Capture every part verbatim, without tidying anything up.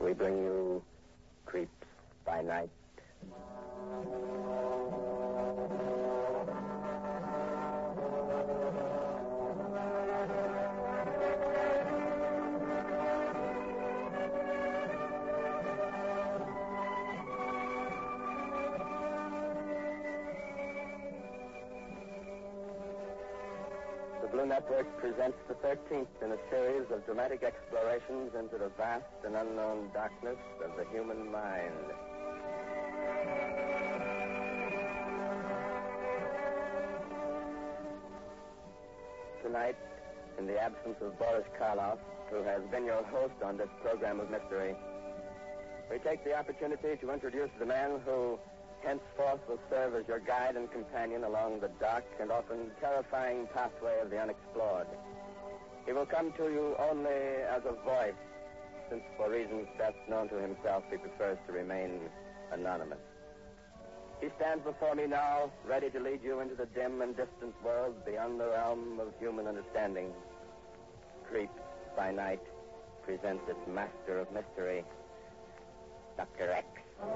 we bring you Creeps by Night. The Blue Network presents the thirteenth in a series of dramatic explorations into the vast and unknown darkness of the human mind. Tonight, in the absence of Boris Karloff, who has been your host on this program of mystery, we take the opportunity to introduce the man who henceforth will serve as your guide and companion along the dark and often terrifying pathway of the unexplored. He will come to you only as a voice, since for reasons best known to himself he prefers to remain anonymous. He stands before me now, ready to lead you into the dim and distant world beyond the realm of human understanding. Creeps by Night presents its master of mystery, Doctor X.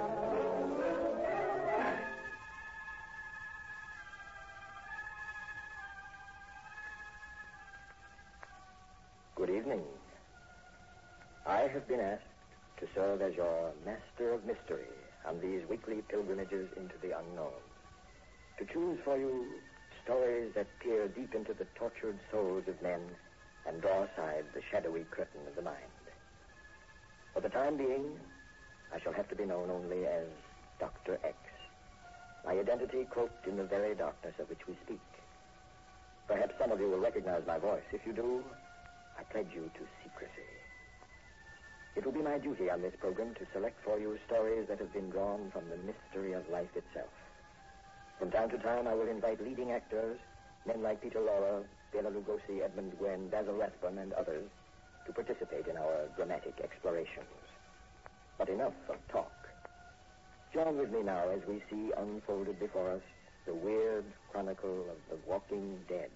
Good evening. I have been asked to serve as your master of mystery on these weekly pilgrimages into the unknown, to choose for you stories that peer deep into the tortured souls of men and draw aside the shadowy curtain of the mind. For the time being, I shall have to be known only as Doctor X, my identity cloaked in the very darkness of which we speak. Perhaps some of you will recognize my voice. If you do, I pledge you to secrecy. It will be my duty on this program to select for you stories that have been drawn from the mystery of life itself. From time to time, I will invite leading actors, men like Peter Lorre, Bela Lugosi, Edmund Gwenn, Basil Rathbone, and others, to participate in our dramatic explorations. But enough of talk. Join with me now as we see unfolded before us the weird chronicle of the walking dead.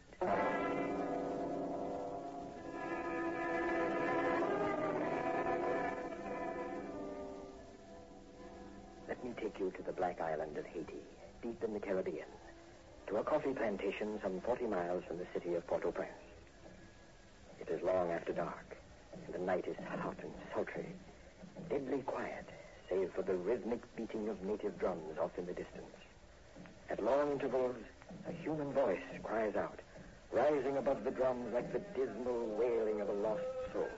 Let me take you to the Black Island of Haiti, deep in the Caribbean, to a coffee plantation some forty miles from the city of Port-au-Prince. It is long after dark, and the night is hot and sultry, deadly quiet, save for the rhythmic beating of native drums off in the distance. At long intervals, a human voice cries out, rising above the drums like the dismal wailing of a lost soul.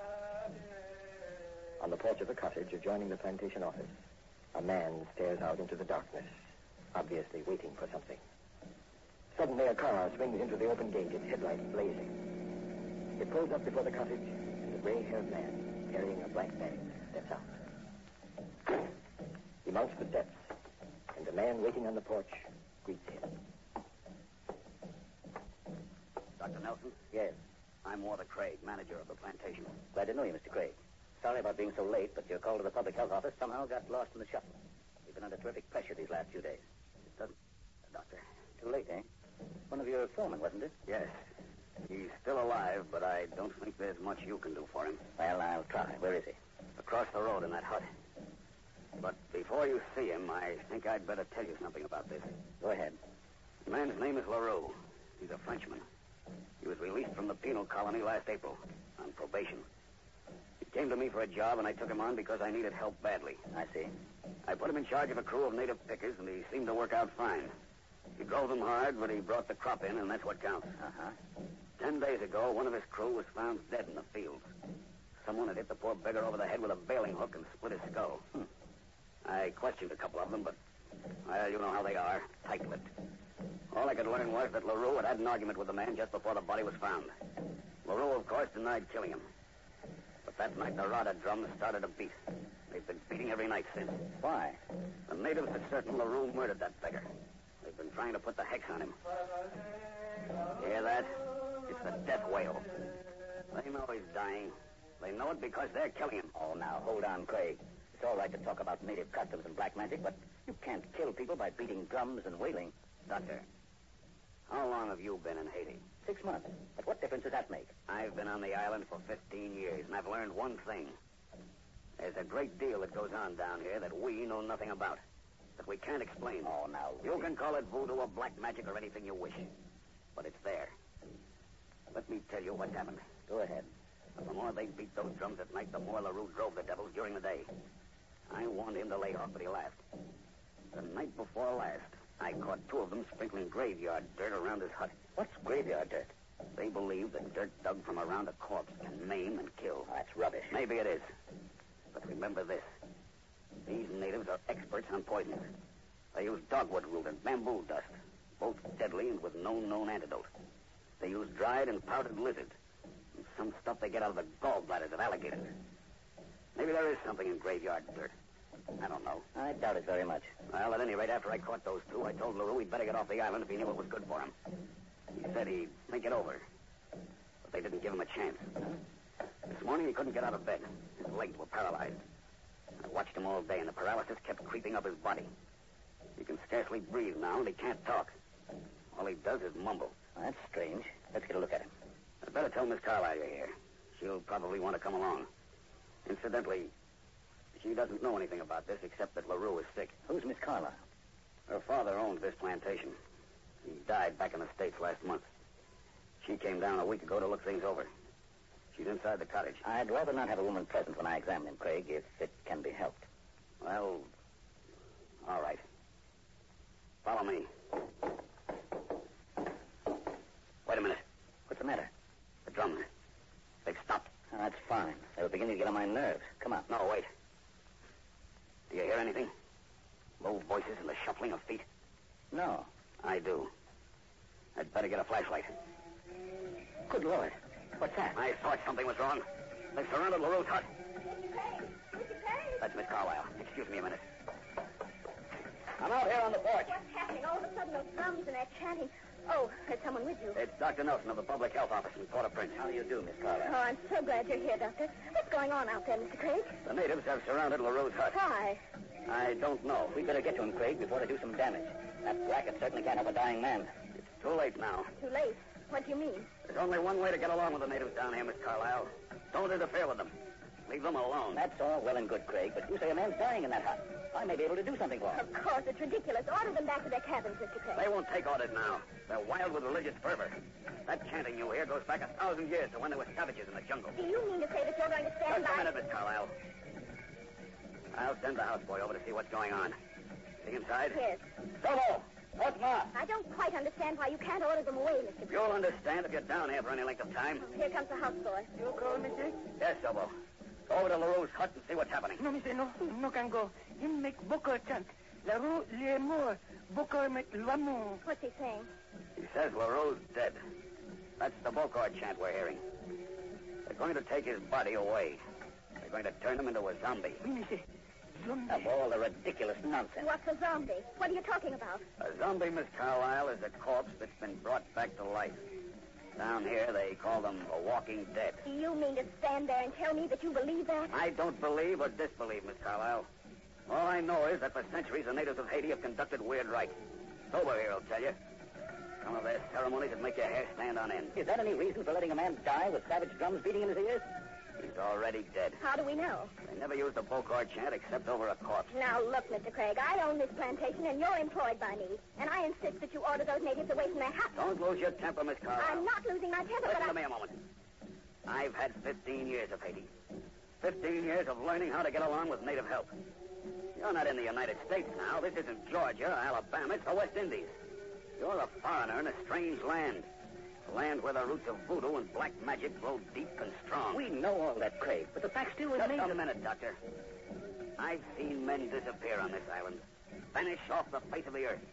On the porch of a cottage adjoining the plantation office, a man stares out into the darkness, obviously waiting for something. Suddenly, a car swings into the open gate, its headlights blazing. It pulls up before the cottage, and a gray-haired man, carrying a black bag, steps out. He mounts the steps, and the man waiting on the porch greets him. Doctor Nelson? Yes. I'm Walter Craig, manager of the plantation. Glad to know you, Mister Craig. Sorry about being so late, but your call to the public health office somehow got lost in the shuffle. We've been under terrific pressure these last few days. It doesn't... Doctor. Too late, eh? One of your foremen, wasn't it? Yes. He's still alive, but I don't think there's much you can do for him. Well, I'll try. Where is he? Across the road in that hut. But before you see him, I think I'd better tell you something about this. Go ahead. The man's name is LaRue. He's a Frenchman. He was released from the penal colony last April on probation. He came to me for a job, and I took him on because I needed help badly. I see. I put him in charge of a crew of native pickers, and he seemed to work out fine. He drove them hard, but he brought the crop in, and that's what counts. Uh-huh. Ten days ago, one of his crew was found dead in the fields. Someone had hit the poor beggar over the head with a bailing hook and split his skull. Hmm. I questioned a couple of them, but, well, you know how they are, tight-lipped. All I could learn was that LaRue had had an argument with the man just before the body was found. LaRue, of course, denied killing him. But that night, the Rada drums started a beat. They've been beating every night since. Why? The natives are certain LaRue murdered that beggar. They've been trying to put the hex on him. Hear that? It's the death wail. They know he's dying. They know it because they're killing him. Oh, now, hold on, Craig. It's all right to talk about native customs and black magic, but you can't kill people by beating drums and wailing. Doctor, how long have you been in Haiti? Six months. But what difference does that make? I've been on the island for fifteen years, and I've learned one thing. There's a great deal that goes on down here that we know nothing about, that we can't explain. Oh, now, You can call it voodoo or black magic or anything you wish, but it's there. Let me tell you what happened. Go ahead. The more they beat those drums at night, the more LaRue drove the devils during the day. I warned him to lay off, but he laughed. The night before last, I caught two of them sprinkling graveyard dirt around his hut. What's graveyard dirt? They believe that dirt dug from around a corpse can maim and kill. Oh, that's rubbish. Maybe it is. But remember this. These natives are experts on poisons. They use dogwood root and bamboo dust, both deadly and with no known antidote. They use dried and powdered lizard, and some stuff they get out of the gallbladders of alligators. Maybe there is something in graveyard dirt. I don't know. I doubt it very much. Well, at any rate, after I caught those two, I told LaRue he'd better get off the island if he knew what was good for him. He said he'd think it over. But they didn't give him a chance. This morning he couldn't get out of bed. His legs were paralyzed. I watched him all day, and the paralysis kept creeping up his body. He can scarcely breathe now, and he can't talk. All he does is mumble. Well, that's strange. Let's get a look at him. I'd better tell Miss Carlyle you're here. She'll probably want to come along. Incidentally, she doesn't know anything about this except that LaRue is sick. Who's Miss Carlyle? Her father owns this plantation. He died back in the States last month. She came down a week ago to look things over. She's inside the cottage. I'd rather not have a woman present when I examine him, Craig, if it can be helped. Well, all right. Follow me. Wait a minute. What's the matter? The drums. They've stopped. Oh, that's fine. They were beginning to get on my nerves. Come on. No, wait. Do you hear anything? Low voices and the shuffling of feet? No. I do. I'd better get a flashlight. Good Lord. What's that? I thought something was wrong. They've surrounded LaRue's hut. That's Miss Carlyle. Excuse me a minute. I'm out here on the porch. What's happening? All of a sudden, those drums and that chanting. Oh, there's someone with you. It's Doctor Nelson of the Public Health Office in Port-au-Prince. How do you do, Miss Carlyle? Oh, I'm so glad you're here, Doctor. What's going on out there, Mister Craig? The natives have surrounded LaRue's hut. Why? I don't know. We'd better get to him, Craig, before they do some damage. That racket certainly can't help a dying man. It's too late now. Too late. What do you mean? There's only one way to get along with the natives down here, Miss Carlyle. Don't interfere with them. Leave them alone. That's all well and good, Craig, but you say a man's dying in that hut. I may be able to do something for him. Of course, it's ridiculous. Order them back to their cabins, Mister Craig. They won't take orders now. They're wild with religious fervor. That chanting you hear goes back a thousand years to when there were savages in the jungle. Do you mean to say that you're going to stand Just by... a minute, Miss Carlyle. I'll send the houseboy over to see what's going on. See inside? Yes. Sobo! What's more? I don't quite understand why you can't order them away, Mister Craig. You'll understand if you're down here for any length of time. Here comes the houseboy. You call, mister? Yes, Sobo. Go over to LaRue's hut and see what's happening. No, mister, no. No can go. Him make Bokor chant. La Rue le mort. Bokor make l'amour. What's he saying? He says LaRue's dead. That's the Bokor chant we're hearing. They're going to take his body away. They're going to turn him into a zombie. Oui, mister. Zombie. Of all the ridiculous nonsense. What's a zombie? What are you talking about? A zombie, Miss Carlyle, is a corpse that's been brought back to life. Down here, they call them a walking dead. Do you mean to stand there and tell me that you believe that? I don't believe or disbelieve, Miss Carlyle. All I know is that for centuries, the natives of Haiti have conducted weird rites. Sober here will tell you. Some of their ceremonies that make your hair stand on end. Is that any reason for letting a man die with savage drums beating in his ears? He's already dead. How do we know? They never used the Bokor chant except over a corpse. Now, look, Mister Craig, I own this plantation, and you're employed by me. And I insist that you order those natives away from their huts. Don't lose your temper, Miss Carlyle. I'm not losing my temper, Listen but I... to me a moment. I've had fifteen years of Haiti. Fifteen years of learning how to get along with native help. You're not in the United States now. This isn't Georgia, Alabama. It's the West Indies. You're a foreigner in a strange land. A land where the roots of voodoo and black magic grow deep and strong. We know all that, Craig, but the fact still Just remains... a minute, Doctor. I've seen men disappear on this island. Vanish off the face of the earth.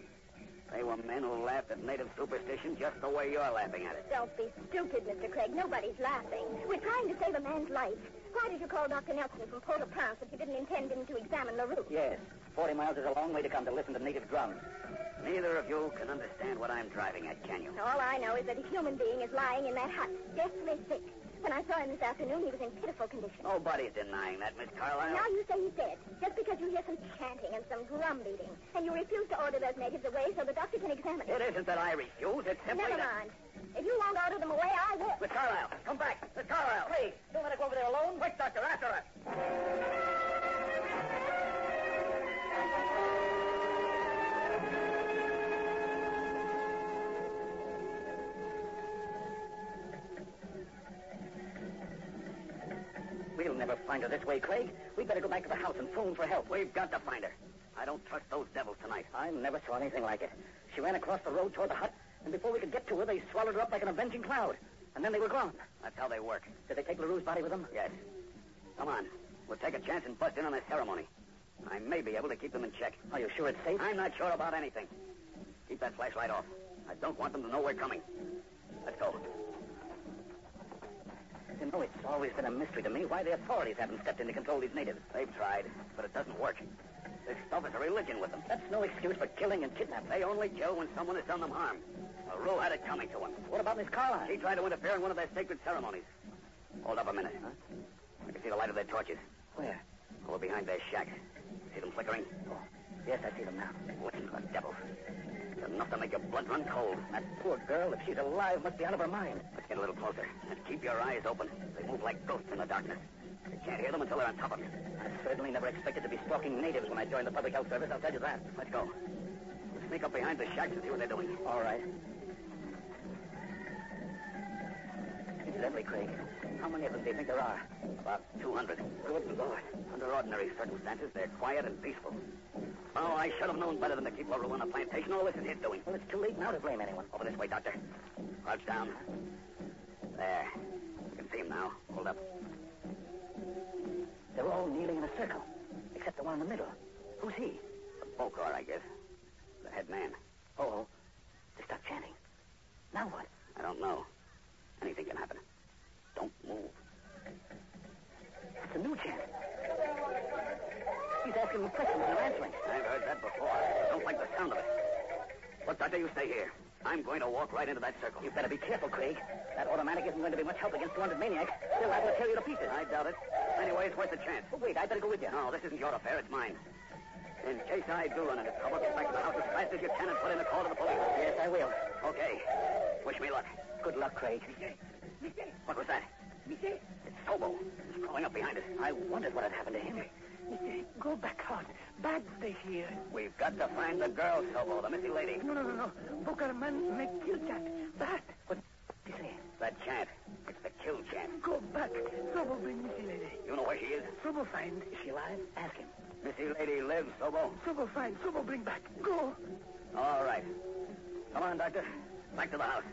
They were men who laughed at native superstition just the way you're laughing at it. Don't be stupid, Mister Craig. Nobody's laughing. We're trying to save a man's life. Why did you call Doctor Nelson from Port-au-Prince if you didn't intend him to examine LaRue? Yes, forty miles is a long way to come to listen to native drums. Neither of you can understand what I'm driving at, can you? All I know is that a human being is lying in that hut, deathly sick. When I saw him this afternoon, he was in pitiful condition. Nobody's denying that, Miss Carlyle. Now you say he's dead, just because you hear some chanting and some drum beating, and you refuse to order those natives away so the doctor can examine It them. isn't that I refuse. It's simply Never that... mind. If you won't order them away, I will. Miss Carlyle, come back. Miss Carlyle. Craig, don't let her go over there alone. Quick, Doctor, after her. We'll never find her this way, Craig. We'd better go back to the house and phone for help. We've got to find her. I don't trust those devils tonight. I never saw anything like it. She ran across the road toward the hut, and before we could get to her, they swallowed her up like an avenging cloud. And then they were gone. That's how they work. Did they take LaRue's body with them? Yes. Come on. We'll take a chance and bust in on their ceremony. I may be able to keep them in check. Are you sure it's safe? I'm not sure about anything. Keep that flashlight off. I don't want them to know we're coming. Let's go. You know, it's always been a mystery to me why the authorities haven't stepped in to control these natives. They've tried, but it doesn't work. This stuff is a religion with them. That's no excuse for killing and kidnapping. They only kill when someone has done them harm. LaRue had it coming to him. What about Miss Carlisle? She tried to interfere in one of their sacred ceremonies. Hold up a minute. Huh? I can see the light of their torches. Where? Over behind their shack. See them flickering? Oh, yes, I see them now. Listen to the devils. It's enough to make your blood run cold. That poor girl, if she's alive, must be out of her mind. Let's get a little closer. And keep your eyes open. They move like ghosts in the darkness. You can't hear them until they're on top of you. I certainly never expected to be stalking natives when I joined the public health service, I'll tell you that. Let's go. We'll sneak up behind the shacks and see what they're doing. All right. Incidentally, Craig, how many of them do you think there are? About two hundred. Good Lord. Under ordinary circumstances, they're quiet and peaceful. Oh, I should have known better than to keep LaRue on the plantation. All this is his doing. Well, it's too late now to blame anyone. Over this way, Doctor. Crouch down. There. You can see him now. Hold up. They're all kneeling in a circle, except the one in the middle. Who's he? The Bokor, I guess. The head man. Oh, they stopped chanting. Now what? I don't know. Anything can happen. Don't move. It's a new chant. He's asking me questions and they're answering. I've heard that before. I don't like the sound of it. Look, Doctor, you stay here. I'm going to walk right into that circle. You better be careful, Craig. That automatic isn't going to be much help against two hundred maniacs. They'll have to tear you to pieces. I doubt it. Anyway, it's worth a chance. Oh, wait, I better go with you. No, this isn't your affair. It's mine. In case I do run into trouble, get back to the house as fast as you can and put in a call to the police. Yes, I will. Okay. Wish me luck. Good luck, Craig. What was that? It's Sobo. He's crawling up behind us. I wondered what had happened to him. Go back out. Bad stay here. We've got to find the girl, Sobo, the missing lady. No, no, no, no. Bokar man make kill chat. That. What did you say? That chant. It's the kill chant. Go back. Sobo bring Missy Lady. You know where she is? Sobo find. Is she alive? Ask him. Missy Lady lives, Sobo. Sobo find. Sobo bring back. Go. All right. Come on, Doctor. Back to the house.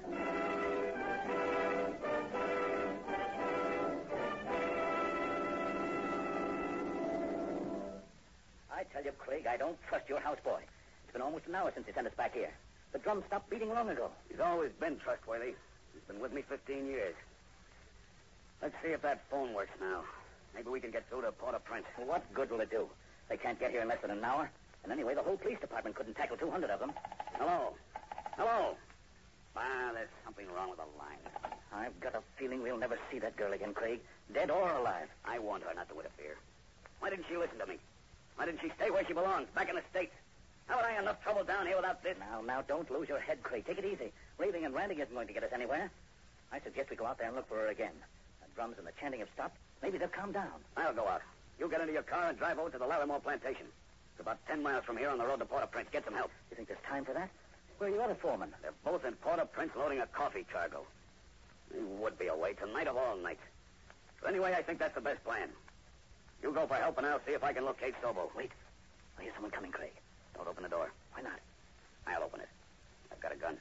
I tell you, Craig, I don't trust your houseboy. It's been almost an hour since he sent us back here. The drum stopped beating long ago. He's always been trustworthy. He's been with me fifteen years. Let's see if that phone works now. Maybe we can get through to Port-au-Prince. Well, what good will it do? They can't get here in less than an hour. And anyway, the whole police department couldn't tackle two hundred of them. Hello? Hello? Ah, there's something wrong with the line. I've got a feeling we'll never see that girl again, Craig. Dead or alive. I warned her not to interfere. Why didn't she listen to me? Why didn't she stay where she belongs, back in the States? Haven't I enough trouble down here without this? Now, now, don't lose your head, Craig. Take it easy. Raving and ranting isn't going to get us anywhere. I suggest we go out there and look for her again. The drums and the chanting have stopped. Maybe they'll calm down. I'll go out. You get into your car and drive over to the Larimore plantation. It's about ten miles from here on the road to Port-au-Prince. Get some help. You think there's time for that? Where are your other foremen? They're both in Port-au-Prince loading a coffee cargo. They would be away tonight of all nights. But anyway, I think that's the best plan. You go for help and I'll see if I can locate Sobo. Wait. I hear someone coming, Craig. Don't open the door. Why not? I'll open it. I've got a gun.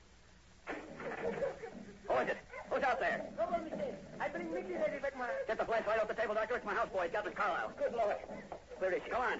Who is it? Who's out there? Sobo, Mister. I bring Missy Lady back, my... Get the flashlight off the table, Doctor. It's my houseboy. He's got Miss Carlisle. Good Lord. Where is she? Come on.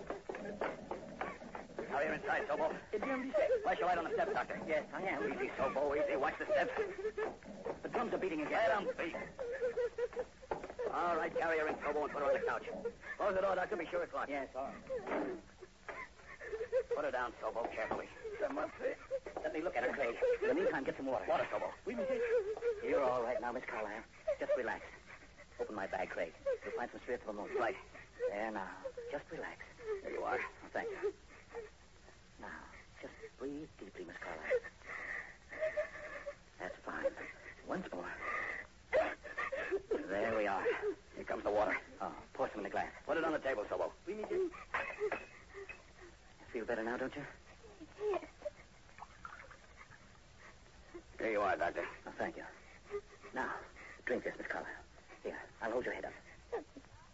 Hurry her inside, Sobo. Is you Mister? Flash your light on the steps, Doctor. Yes, I am. Easy, Sobo. Easy. Watch the steps. The drums are beating again. Let them beat. All right, carry her in, Sobo, and put her on the couch. Close the door, Doctor. Be sure it's locked. Yes, all right. Put her down, Sobo, carefully. Let me look at her, Craig. In the meantime, get some water. Water, Sobo. Oui, Mister. You're all right now, Miss Carlisle. Just relax. Open my bag, Craig. You'll find some spirits of ammonia. Right. There now. Just relax. There you are. Oh, thank you. Now, just breathe deeply, Miss Carlisle. That's fine. Once more. There we are. Here comes the water. Oh, pour some in the glass. Put it on the table, Sobo. Oui, Mister. You feel better now, don't you? Here you are, Doctor. Oh, thank you. Now, drink this, Miss Carlisle. Here, I'll hold your head up.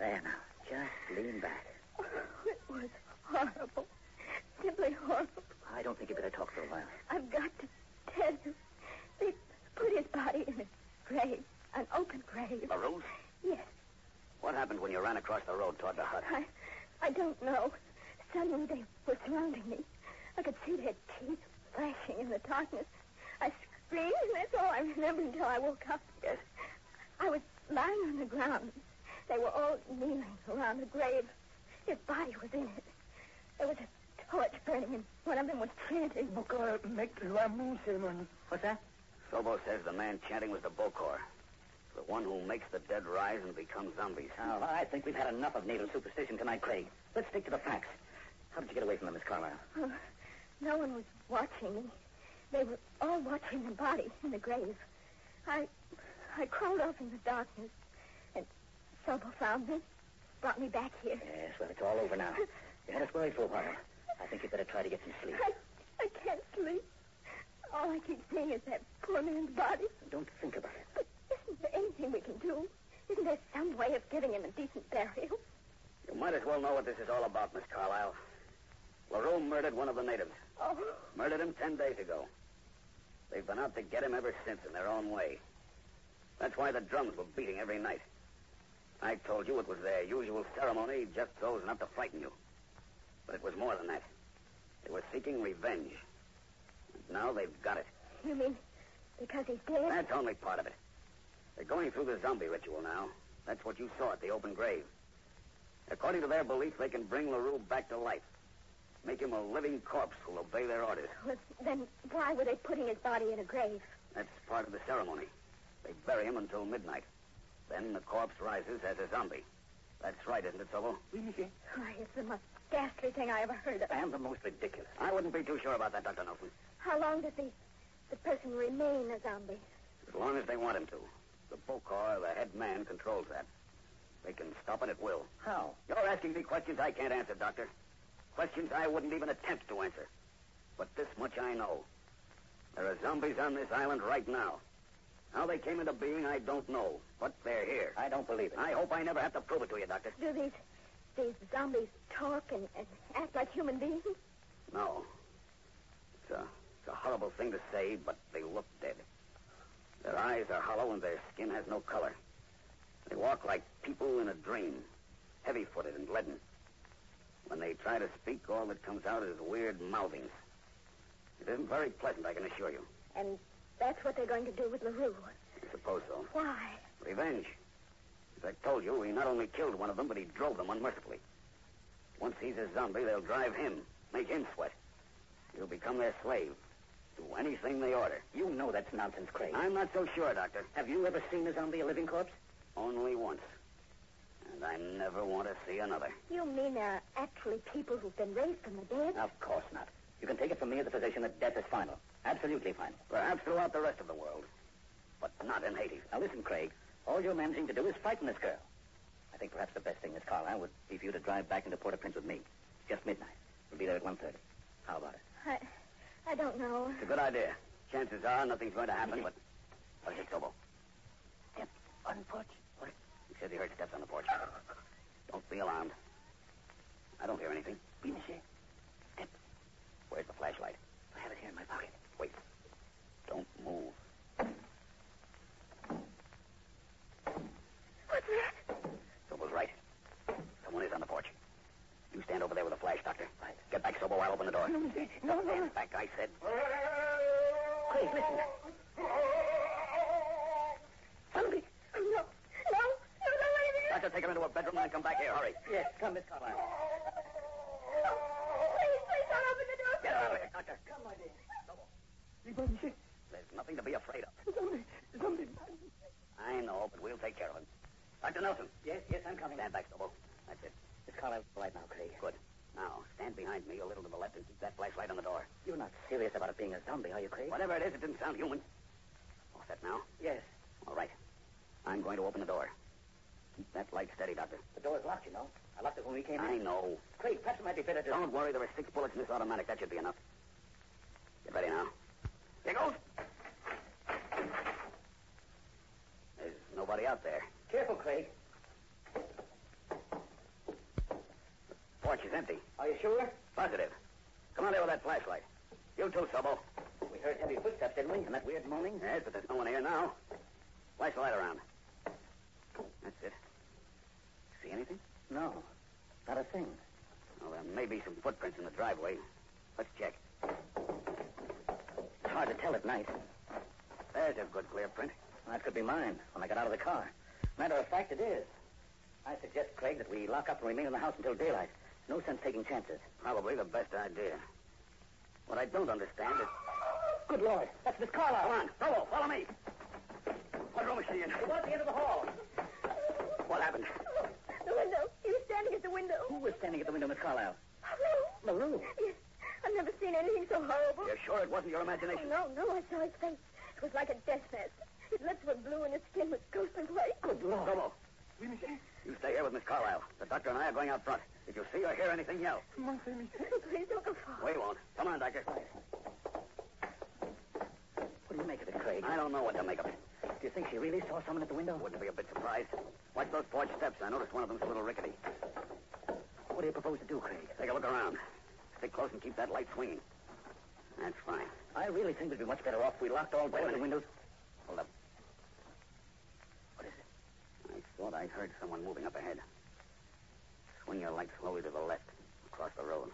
There now. Just lean back. Oh, it was horrible. Simply horrible. I don't think you better talk for a while. I've got to tell you. They put his body in a grave. An open grave. LaRue's? Yes. What happened when you ran across the road toward the hut? I, I don't know. Suddenly they were surrounding me. I could see their teeth flashing in the darkness. I screamed, and that's all I remember until I woke up. Yes? I was lying on the ground. They were all kneeling around the grave. His body was in it. There was a torch burning, and one of them was chanting. Bokor make Ramu ceremony. What's that? Sobo says the man chanting was the Bokor. The one who makes the dead rise and become zombies. Now, I think we've had enough of native superstition tonight, Craig. Let's stick to the facts. How did you get away from them, Miss Carlyle? Oh, no one was watching me. They were all watching the body in the grave. I I crawled off in the darkness, and Sobo found me, brought me back here. Yes, well, it's all over now. You had us worried for a while. I think you'd better try to get some sleep. I, I can't sleep. All I keep seeing is that poor man's body. Don't think about it. But isn't there anything we can do? Isn't there some way of giving him a decent burial? You might as well know what this is all about, Miss Carlyle. LaRue murdered one of the natives. Oh. Murdered him ten days ago. They've been out to get him ever since in their own way. That's why the drums were beating every night. I told you it was their usual ceremony just so as not to frighten you. But it was more than that. They were seeking revenge. And now they've got it. You mean because he's dead? That's only part of it. They're going through the zombie ritual now. That's what you saw at the open grave. According to their belief, they can bring LaRue back to life. Make him a living corpse who'll obey their orders. Well, then why were they putting his body in a grave? That's part of the ceremony. They bury him until midnight. Then the corpse rises as a zombie. That's right, isn't it, Sobo? Oui, monsieur. Why, it's the most ghastly thing I ever heard of. And the most ridiculous. I wouldn't be too sure about that, Doctor Nelson. How long does the, the person remain a zombie? As long as they want him to. The Bokor, the head man, controls that. They can stop it at will. How? You're asking me questions I can't answer, Doctor. Questions I wouldn't even attempt to answer. But this much I know. There are zombies on this island right now. How they came into being, I don't know. But they're here. I don't believe it. I hope I never have to prove it to you, Doctor. Do these these zombies talk and, and act like human beings? No. It's a, it's a horrible thing to say, but they look dead. Their eyes are hollow and their skin has no color. They walk like people in a dream, heavy-footed and leaden. When they try to speak, all that comes out is weird mouthings. It isn't very pleasant, I can assure you. And that's what they're going to do with LaRue. I suppose so. Why? Revenge. As I told you, he not only killed one of them, but he drove them unmercifully. Once he's a zombie, they'll drive him, make him sweat. He'll become their slave. Do anything they order. You know that's nonsense, Craig. I'm not so sure, Doctor. Have you ever seen a zombie, a living corpse? Only once. And I never want to see another. You mean there are actually people who've been raised from the dead? Of course not. You can take it from me as a physician that death is final. Absolutely final. Perhaps throughout the rest of the world. But not in Haiti. Now listen, Craig. All your men seem to do is frighten this girl. I think perhaps the best thing, Miss Carlyle, would be for you to drive back into Port-au-Prince with me. Just midnight. We'll be there at one thirty. How about it? I, I don't know. It's a good idea. Chances are nothing's going to happen, but... What is it, Sobo? Step on porch. What? He says he heard steps on the porch. Don't be alarmed. I don't hear anything. Oui, monsieur. Step. Where's the flashlight? I have it here in my pocket. Wait. Don't move. What's that? Sobo's right. Someone is on the porch. You stand over there with a flash, Doctor. Right. Get back, Sobo. I'll open the door. No, monsieur. No, no, no. Stand back, I said. Craig, listen. Zombie. No. No. No, no, wait a minute. Doctor, take him into a bedroom and then come back here. Hurry. Yes, come, Miss Carlyle. Please, please don't open the door. Get out of here, Doctor. Come, my dear. Oui, bon, monsieur. There's nothing to be afraid of. Zombie. Zombie. I know, but we'll take care of him. Doctor Nelson. Yes, yes, I'm coming. Stand back, Sobo. That's it. Miss Carlyle, right now, Craig. Good. Now, stand behind me a little to the left and keep that flashlight on the door. You're not serious about it being a zombie, are you, Craig? Whatever it is, it didn't sound human. All set now? Yes. All right. I'm going to open the door. Keep that light steady, Doctor. The door's locked, you know. I locked it when we came I in. know. Craig, perhaps it might be better to... Don't worry, there are six bullets in this automatic. That should be enough. Get ready now. Here goes. There's nobody out there. Careful, Craig. porch is empty. Are you sure? Positive. Come on there with that flashlight. You too, Sobo. We heard heavy footsteps, didn't we? And that weird moaning? Yes, but there's no one here now. Flash the light around. That's it. See anything? No, not a thing. Well, there may be some footprints in the driveway. Let's check. It's hard to tell at night. There's a good clear print. That could be mine when I got out of the car. Matter of fact, it is. I suggest, Craig, that we lock up and remain in the house until daylight. No sense taking chances. Probably the best idea. What I don't understand is... Good Lord, that's Miss Carlisle. Come on, Sobo, follow me. What room is she in? It was at the end of the hall. What happened? The window. He was standing at the window. Who was standing at the window, Miss Carlisle? LaRue. LaRue. Yes. I've never seen anything so horrible. You're sure it wasn't your Oh, imagination? no, no, I saw his face. It was like a death mask. His lips were blue and his skin was ghostly white. Good Lord. Sobo, you stay here with Miss Carlisle. The doctor and I are going out front. If you see or hear anything, yell. Please don't go far. We won't. Come on, Doctor. What do you make of it, Craig? I don't know what to make of it. Do you think she really saw someone at the window? Wouldn't be a bit surprised. Watch those porch steps. I noticed one of them's a little rickety. What do you propose to do, Craig? Take a look around. Stick close and keep that light swinging. That's fine. I really think we'd be much better off if we locked all doors and windows. Hold up. What is it? I thought I heard someone moving up ahead. Swing your light slowly to the left, across the road.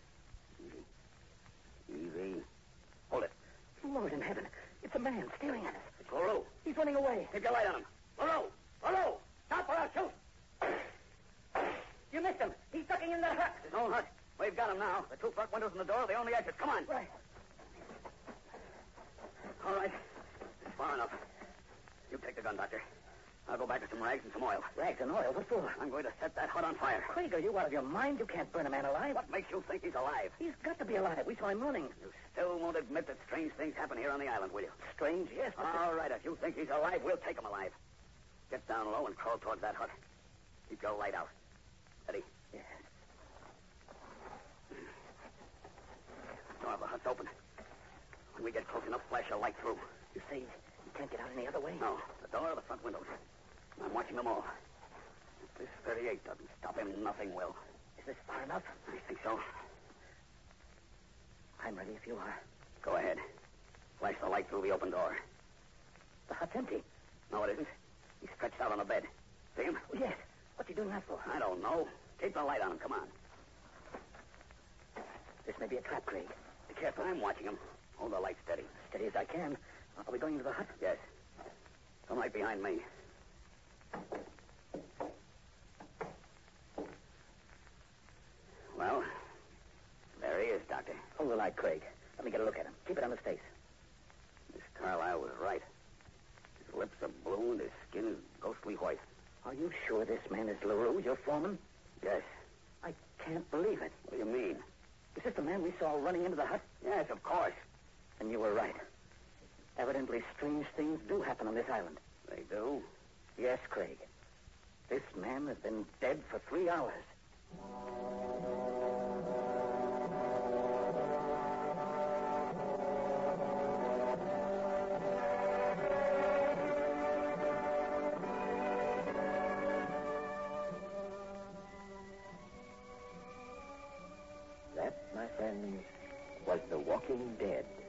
Easy. Easy. Hold it. Lord in heaven, it's a man staring at us. It's LaRue. He's running away. Keep your light on him. LaRue! LaRue! Stop or I'll shoot! You missed him. He's ducking in that hut. His own hut. We've got him now. The two front windows and the door are the only exits. Come on. Right. All right. It's far enough. You take the gun, Doctor. I'll go back with some rags and some oil. Rags and oil? What for? I'm going to set that hut on fire. Craig, are you out of your mind? You can't burn a man alive. What makes you think he's alive? He's got to be alive. We saw him running. You still won't admit that strange things happen here on the island, will you? Strange, yes. But All right, if you think he's alive, we'll take him alive. Get down low and crawl towards that hut. Keep your light out. Ready? Yes. Door of the hut's open. When we get close enough, flash your light through. You say you can't get out any other way? No, the door or the front windows. I'm watching them all. If this thirty-eight doesn't stop him, nothing will. Is this far enough? I think so. I'm ready if you are. Go ahead. Flash the light through the open door. The hut's empty. No, it isn't. He's stretched out on the bed. See him? Oh, yes. What's he doing that for? I don't know. Keep the light on him. Come on. This may be a trap, Craig. Be careful. I'm watching him. Hold the light steady. Steady as I can. Are we going into the hut? Yes. Come right behind me. Well, there he is, Doctor. Hold the light, Craig. Let me get a look at him. Keep it on his face. Miss Carlisle was right. His lips are blue and his skin is ghostly white. Are you sure this man is LaRue, your foreman? Yes. I can't believe it. What do you mean? Is this the man we saw running into the hut? Yes, of course. And you were right. Evidently, strange things do happen on this island. They do? Yes, Craig. This man has been dead for three hours. That, my friends, was The Walking Dead.